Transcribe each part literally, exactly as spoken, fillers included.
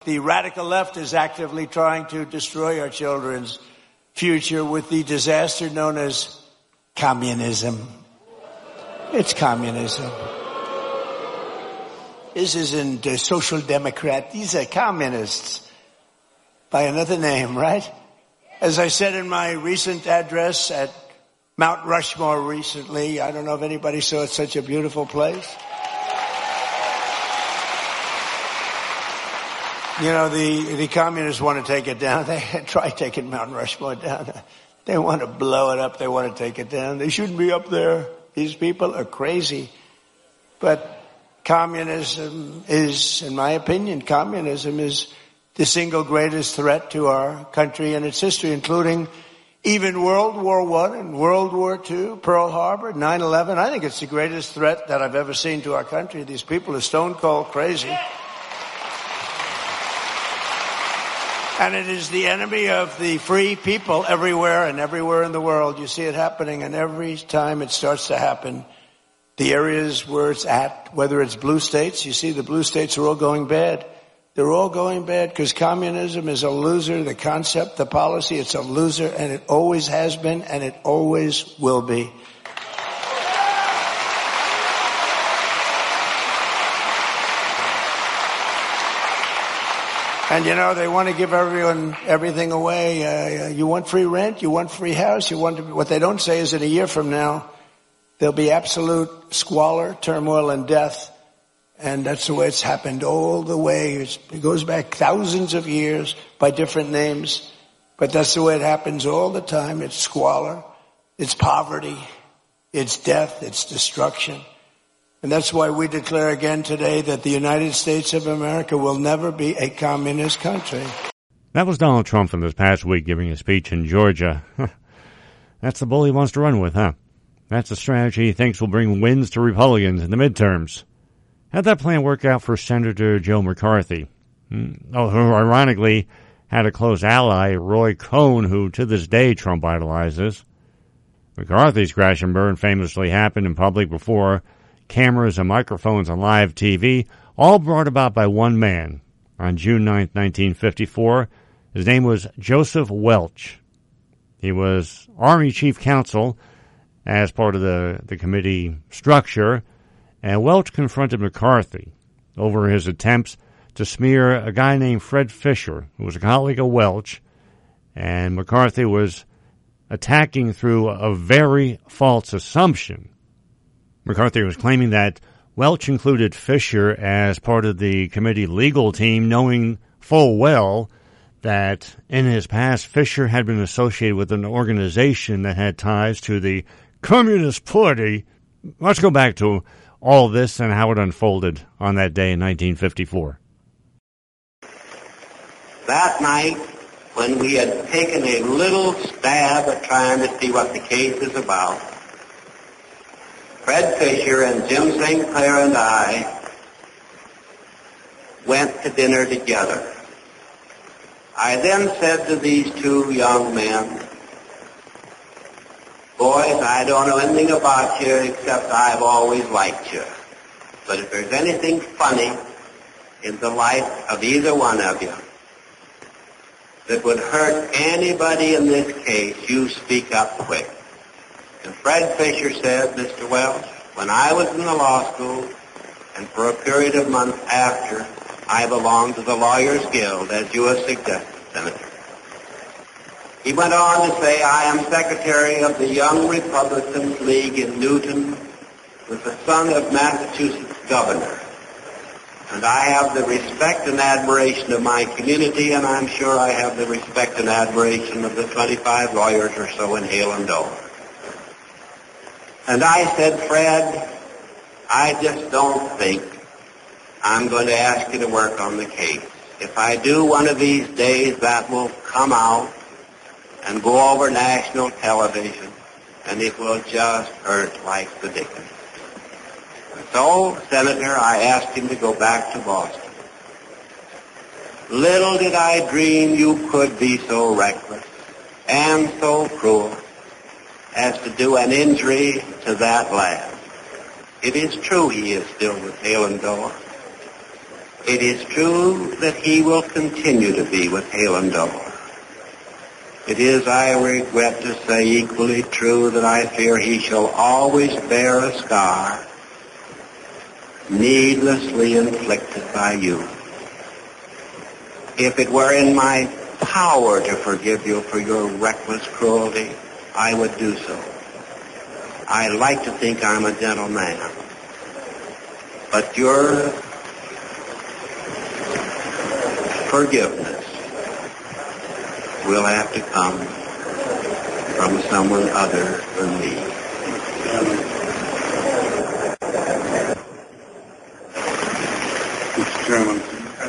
the radical left is actively trying to destroy our children's future with the disaster known as communism. It's communism. This isn't a social democrat. These are communists by another name, right? As I said in my recent address at Mount Rushmore recently, I don't know if anybody saw it, such a beautiful place. You know, the, the communists want to take it down. They try taking Mount Rushmore down. They want to blow it up. They want to take it down. They shouldn't be up there. These people are crazy. But communism is, in my opinion, communism is the single greatest threat to our country and its history, including even World War One and World War Two, Pearl Harbor, nine eleven. I think it's the greatest threat that I've ever seen to our country. These people are stone cold crazy. And it is the enemy of the free people everywhere and everywhere in the world. You see it happening, and every time it starts to happen, the areas where it's at, whether it's blue states, you see the blue states are all going bad. They're all going bad because communism is a loser. The concept, the policy, it's a loser, and it always has been, and it always will be. And, you know, they want to give everyone everything away. Uh, you want free rent? You want free house? You want to, what they don't say is that a year from now, there'll be absolute squalor, turmoil, and death. And that's the way it's happened all the way. It's, it goes back thousands of years by different names. But that's the way it happens all the time. It's squalor. It's poverty. It's death. It's destruction. And that's why we declare again today that the United States of America will never be a communist country. That was Donald Trump from this past week giving a speech in Georgia. That's the bull he wants to run with, huh? That's a strategy he thinks will bring wins to Republicans in the midterms. How'd that plan work out for Senator Joe McCarthy? Oh, who ironically had a close ally, Roy Cohn, who to this day Trump idolizes. McCarthy's crash and burn famously happened in public before cameras and microphones on live T V, all brought about by one man. On June ninth, nineteen fifty-four, his name was Joseph Welch. He was Army Chief Counsel as part of the, the committee structure, and Welch confronted McCarthy over his attempts to smear a guy named Fred Fisher, who was a colleague of Welch, and McCarthy was attacking through a very false assumption. McCarthy was claiming that Welch included Fisher as part of the committee legal team, knowing full well that in his past, Fisher had been associated with an organization that had ties to the Communist Party. Let's go back to all this and how it unfolded on that day in nineteen fifty-four. That night, when we had taken a little stab at trying to see what the case is about, Fred Fisher and Jim Saint Clair and I went to dinner together. I then said to these two young men, boys, I don't know anything about you except I've always liked you. But if there's anything funny in the life of either one of you that would hurt anybody in this case, you speak up quick. And Fred Fisher said, Mister Welch, when I was in the law school, and for a period of months after, I belonged to the Lawyers Guild, as you have suggested, Senator. He went on to say, I am secretary of the Young Republicans League in Newton, with the son of Massachusetts governor. And I have the respect and admiration of my community, and I'm sure I have the respect and admiration of the twenty-five lawyers or so in Hale and Dover. And I said, Fred, I just don't think I'm going to ask you to work on the case. If I do, one of these days that will come out and go over national television, and it will just hurt like the dickens. So, Senator, I asked him to go back to Boston. Little did I dream you could be so reckless and so cruel as to do an injury to that lad. It is true he is still with Hale and Dover. It is true that he will continue to be with Hale and Double. It is, I regret to say, equally true that I fear he shall always bear a scar needlessly inflicted by you. If it were in my power to forgive you for your reckless cruelty, I would do so. I like to think I'm a gentleman, but your forgiveness will have to come from someone other than me. Mister Chairman,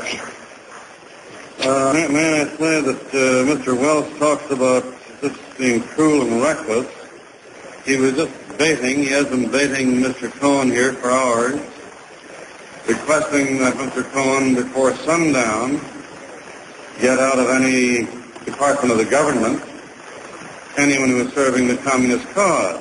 uh, may, may I say that uh, Mister Welch talks about this being cruel and reckless. He was just baiting, he has been baiting Mister Cohen here for hours, requesting that Mister Cohen, before sundown, get out of any department of the government anyone who is serving the communist cause.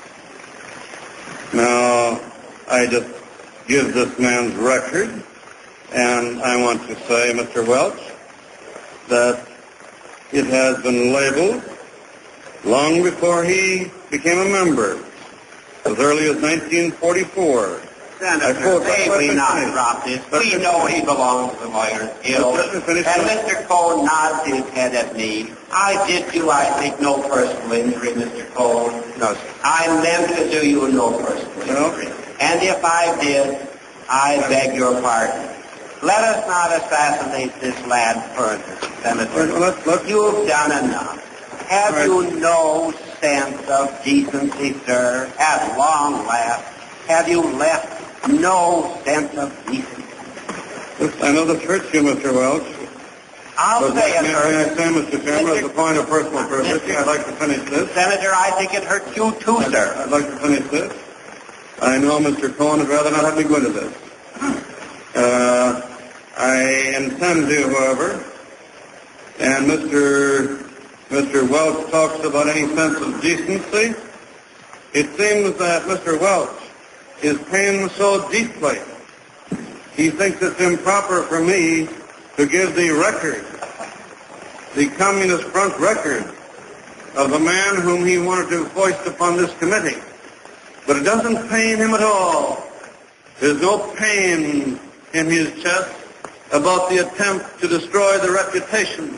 Now, I just give this man's record, and I want to say, Mister Welch, that it has been labeled long before he became a member, as early as nineteen forty-four. Senator, may we not drop this? We know he belongs to the Lawyers Guild. And Mister Cohen nods his head at me. I did you, I think, no personal injury, Mister Cohen. No, sir. I meant to do you no personal injury. No. And if I did, I beg your pardon. Let us not assassinate this lad further, Senator. Well, let's, let's, You've done enough. Have right. you no sense of decency, sir? At long last, have you left no sense of decency? I know this hurts you, Mister Welch. I'll but say it may, hurts. may I say, Mister Chairman, as a point of personal privilege, I'd like to finish this. Senator, I think it hurts you too, I'd, sir. I'd like to finish this. I know Mister Cohen would rather not have me go into this. Uh, I intend to, however, and Mister Mister Welch talks about any sense of decency. It seems that Mister Welch is paying so deeply. He thinks it's improper for me to give the record, the Communist Front record, of the man whom he wanted to foist upon this committee. But it doesn't pain him at all. There's no pain in his chest about the attempt to destroy the reputation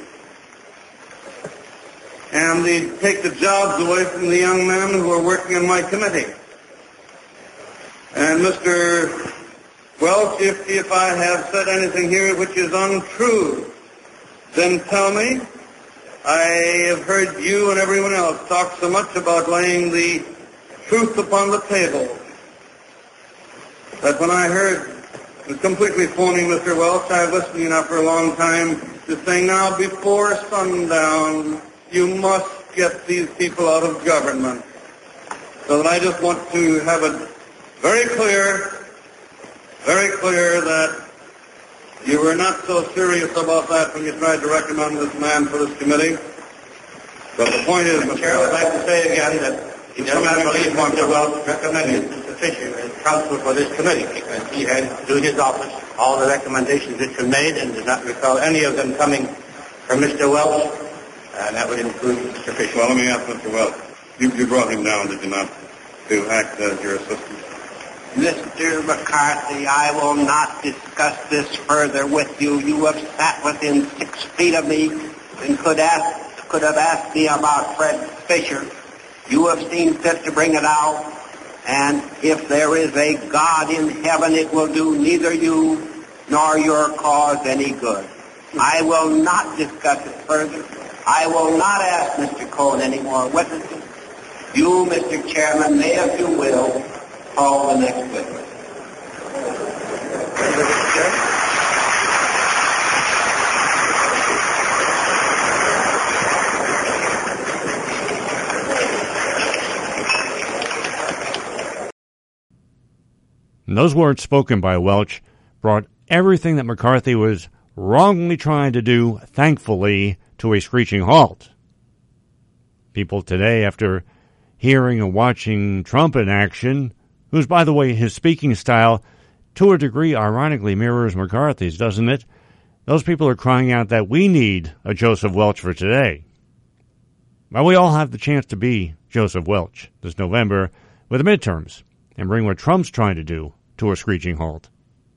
and the, take the jobs away from the young men who are working in my committee. And Mister Welch, if, if I have said anything here which is untrue, then tell me. I have heard you and everyone else talk so much about laying the truth upon the table that when I heard it was completely phony, Mister Welch, I've listened to you now for a long time to say now before sundown you must get these people out of government. So that I just want to have it very clear, very clear that you were not so serious about that when you tried to recommend this man for this committee. But the point is, Mister Chair, I'd like to say again that he does not believe Mister Welch recommended Mister Fisher as counsel for this committee because he had, through his office, all the recommendations which were made and does not recall any of them coming from Mister Welch, and that would include Mister Fisher. Well, let me ask Mister Welch. You, you brought him down, did you not, to act as your assistant? Mister McCarthy, I will not discuss this further with you. You have sat within six feet of me and could ask, could have asked me about Fred Fisher. You have seen fit to bring it out, and if there is a God in heaven, it will do neither you nor your cause any good. I will not discuss it further. I will not ask Mister Cohen any more witnesses. You, Mister Chairman, may, if you will, call the next witness. And those words spoken by Welch brought everything that McCarthy was wrongly trying to do, thankfully, to a screeching halt. People today, after hearing and watching Trump in action, who's, by the way, his speaking style to a degree, ironically, mirrors McCarthy's, doesn't it? Those people are crying out that we need a Joseph Welch for today. Well, we all have the chance to be Joseph Welch this November with the midterms and bring what Trump's trying to do to a screeching halt.